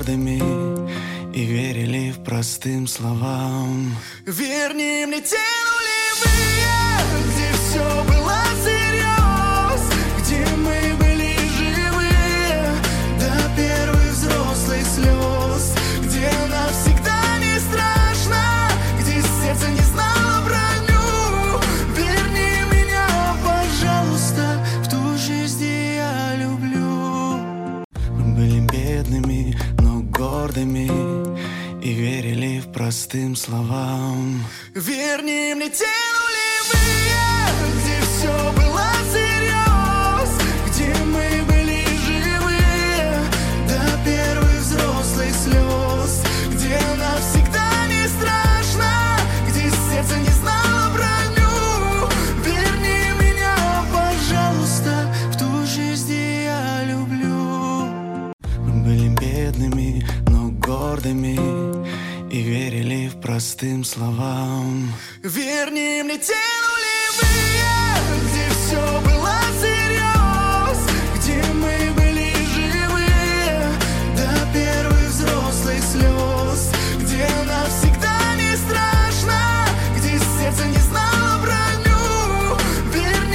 гордыми и верили в простым словам. Верни мне те нулевые, где все было всерьез, где мы были живые до первых взрослых слез, где навсегда не страшно, где сердце не знало броню. Верни меня, пожалуйста, в ту жизнь, где я люблю. Мы были бедными, но гордыми и верили в простым словам. Верни мне те нулевые, где все было всерьез, где мы были живые до первых взрослых слез, где навсегда не страшно, где сердце не знало броню. Верни меня, пожалуйста, в ту жизнь, где я люблю. Мы были бедными, но гордыми и верили в простым словам. Верни мне те нулевые, где все было